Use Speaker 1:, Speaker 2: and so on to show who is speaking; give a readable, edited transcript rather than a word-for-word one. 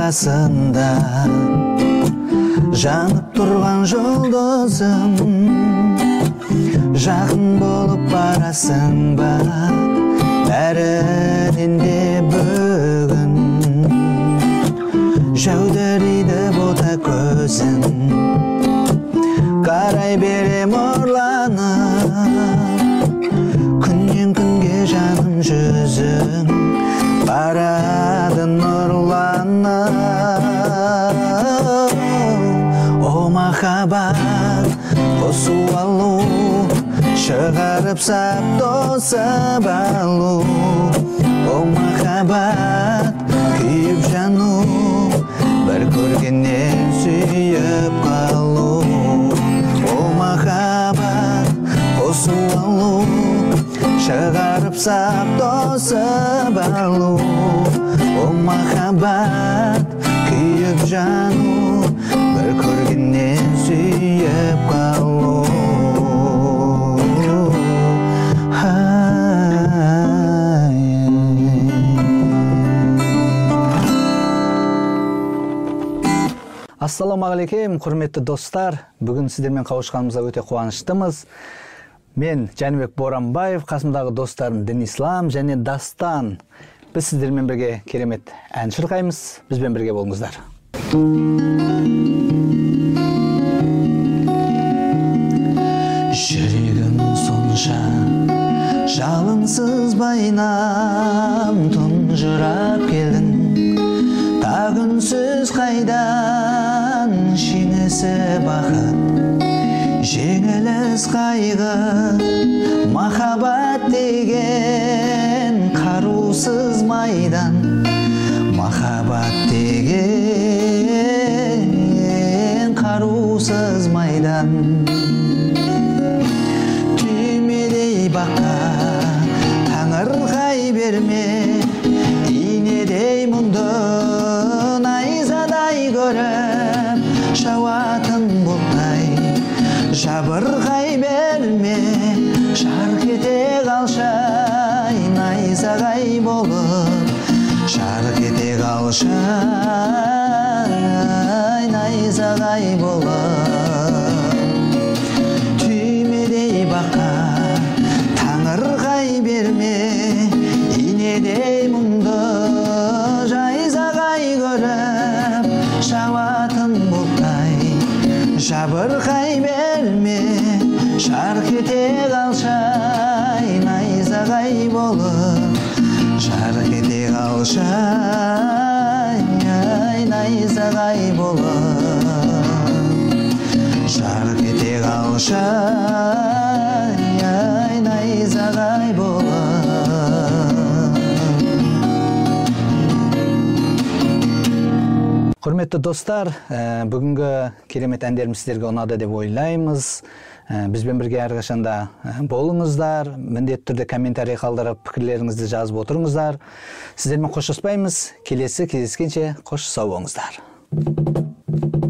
Speaker 1: арасында жанып тұрған жұлдызым, жақын болып барасың ба бәрінен де бүгін. Жәудірейді бота көзің, қарай берем ұрланып, күннен күнге жаным жүзің барады нұрланып. О махаббат, қосу алу, шығарып сап тосып алу. О махаббат, күйіп жану, бір көргеннен сүйіп қалу. О махаббат, қосу алу, шығарып сап тосып алу. О махаббат, күйіп жану, бір көргеннен сүйіп қалу. Ассалаумағалейкум, құрметті достар. Бүгін сіздермен қауышқанымызға өте қуаныштымыз. Мен Жәнібек Боранбаев, қасымдағы достарым Денислам және Дастан. Біз сіздермен бірге керемет ән шырқаймыз. Бізбен бірге болыңыздар. Жүрегім сонша жалынсыз байнам, тұнжырап келдің, тағынсыз қайдан жеңісі бақыт, жеңіліс қайғы, махаббат деген қарусыз майдан, махаббат деген қарусыз майдан. Түймедей бақа таңырқай берме, инедей мұңды найзадай көріп, шауатын бұлтай жабырқай берме, шарқ ете қалшай найзағай болып, шарқ ете қалшай найзағай болып. Түймедей бақа таңырқай берме, инедей мұңды найзағай көріп, шауатын бұлтай жабырқай берме, шарқ ете қалшай найзағай болып, шарқ ете қалшай найзағай болып, шарқ ете қалшай найзағай болып. Құрметті достар, бүгінгі керемет әндеріміз сіздерге ұнады деп ойлаймыз. Бізбен бірге әрқашанда болыңыздар, міндетті түрде комментарий қалдырып, пікірлеріңізді жазып отырыңыздар. Сіздермен қоштаспаймыз. Келесі кездескенше қош сау болыңыздар.